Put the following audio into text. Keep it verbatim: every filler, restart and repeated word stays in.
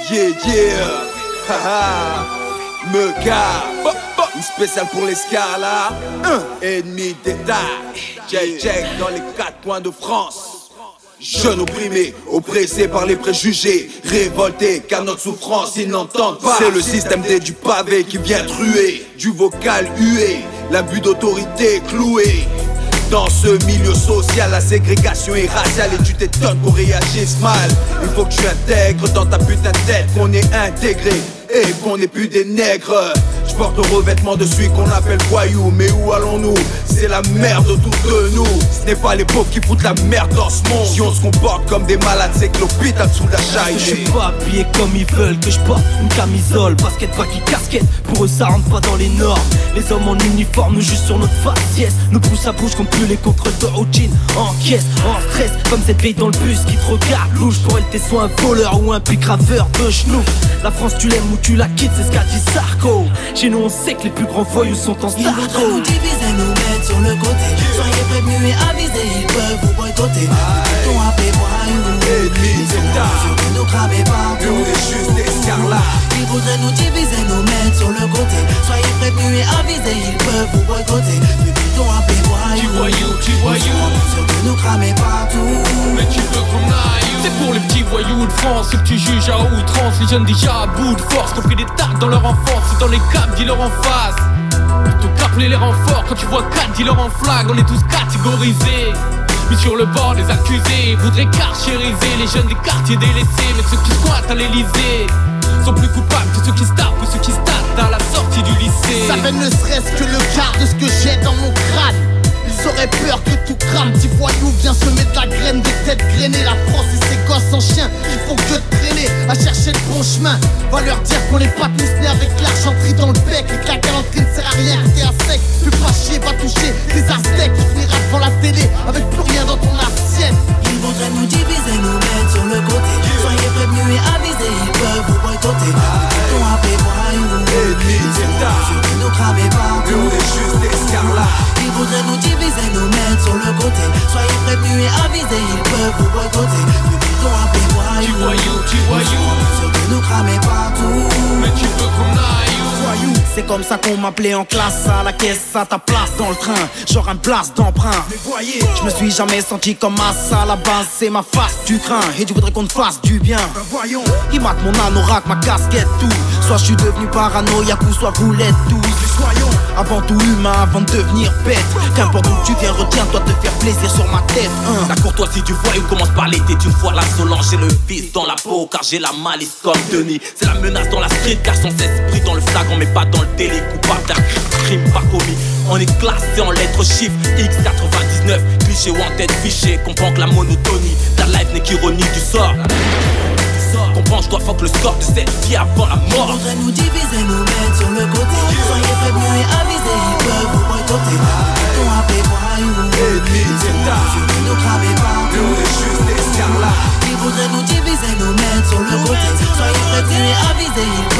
Yeah, yeah, haha, Mega, une spéciale pour les scars là. Ennemi d'État, J-Jack dans les quatre coins de France. Jeunes opprimés, oppressés par les préjugés, révoltés car notre souffrance ils n'entendent pas. C'est le système D du pavé qui vient truer, du vocal hué, l'abus d'autorité cloué. Dans ce milieu social, la ségrégation est raciale et tu t'étonnes qu'on réagisse mal. Il faut que tu intègres dans ta putain de tête qu'on est intégré et qu'on n'est plus des nègres. Je porte le revêtement de celui qu'on appelle voyou, mais où allons-nous? C'est la merde autour de nous. Ce n'est pas les pauvres qui foutent la merde dans ce monde. Si on se comporte comme des malades, c'est que l'hôpital sous d'achat. Je suis pas habillé comme ils veulent, que je porte une camisole, basket, baggy, casquette. Pour eux ça rentre pas dans les normes. Les hommes en uniforme nous juste sur notre faciès, nous poussent à bouche comme plus les contrôles de routine. En caisse, en stress, comme cette vieille dans le bus qui te regarde louche. Pour elle t'es soit un voleur ou un pic graveur de genoux. La France tu l'aimes ou tu la quittes, c'est ce qu'a dit Sarko. Chez nous on sait que les plus grands voyous sont en Ils voudraient nous diviser, nous mettre sur le côté. Soyez prévenus et avisés, ils peuvent vous boycotter. Depuis ton appelé voyous, Ennemi d'État, nous cramer partout. on est juste des scars là. Ils voudraient nous diviser, nous mettre sur le côté. Soyez prévenus et avisés, ils peuvent vous boycotter. Depuis ton appelé voyous, Tu voyou, tu voyou, nous cramer partout. mais tu veux qu'on aille. C'est pour les petits voyous de France, ceux que tu juges à outrance. Les jeunes déjà à bout de force, qui ont pris des tartes dans leur enfance. C'est dans les caps, dis-leur en face. Plutôt qu'appeler les renforts, quand tu vois quatre dis-leur en flag. On est tous catégorisés, mis sur le bord des accusés. Voudraient carchériser les jeunes des quartiers délaissés. Mais ceux qui squattent à l'Elysée sont plus coupables que ceux qui se tapent ou ceux qui se tapent à la sortie du lycée. Ça fait ne serait-ce que le quart de ce que j'ai dans mon crâne. Ils auraient peur que tout crame. Petit voyou vient semer de la graine, des têtes grainées. La France et ses gosses en chien, ils font que traîner à chercher le bon chemin. Va leur dire qu'on est pas tous nés avec l'argenterie dans le bec et que la galanterie ne sert à rien, que t'es à sec. Plus pas chier, va toucher des aztèques. Tu finiras devant la télé avec plus rien dans ton assiette. Ils voudraient nous diviser, nous mettre sur le côté. Soyez prévenus et avisés, ils peuvent vous boycotter. Depuis ton appelé voyous, Ennemi d'État, nous cramer partout. on est juste des scars là. Ils voudraient nous diviser, nous mettre sur le côté. Soyez prévenus et avisés, ils peuvent vous boycotter. Depuis ton appelé Tu voyous, voyou, tu voyou, nous cramer partout. mais tu veux qu'on aille. Voyou, c'est comme ça qu'on m'appelait en classe. À la caisse, à ta place dans le train, genre un blast d'emprunt. Mais voyez, Je me suis jamais senti comme ça. À la base, c'est ma face, tu crains. Et tu voudrais qu'on te fasse du bien. ben voyons, Ils matent mon anorak, ma casquette, tout. Soit je suis devenu paranoïaque ou soit vous l'êtes tous. mais soyons, Avant tout humain, avant de devenir bête. Qu'importe où tu viens, retiens-toi de te faire plaisir sur ma tête. hein. La courtoisie du voyou commence par l'été d'une fois l'insolence. J'ai le vice dans la peau car j'ai la malice comme Denis. C'est la menace dans la street car son esprit dans le flagrant mais pas dans le délit. Coupable d'un crime pas commis. On est classé en lettres chiffres X quatre-vingt-dix-neuf. Cliché ou en tête fiché, comprends que la monotonie ta life n'est qu'ironie du sort. Comprends, je dois fuck le score de cette vie avant la Ils mort. voudraient nous diviser, nous mettre sur le côté. Soyez prévenus et avisés, ils peuvent vous boycotter. Depuis ton appelé voyous, ennemi d'État, nous cramer partout. on est juste des scars là. Ils voudraient nous diviser, nous mettre sur le côté. Soyez prévenus et avisés, ils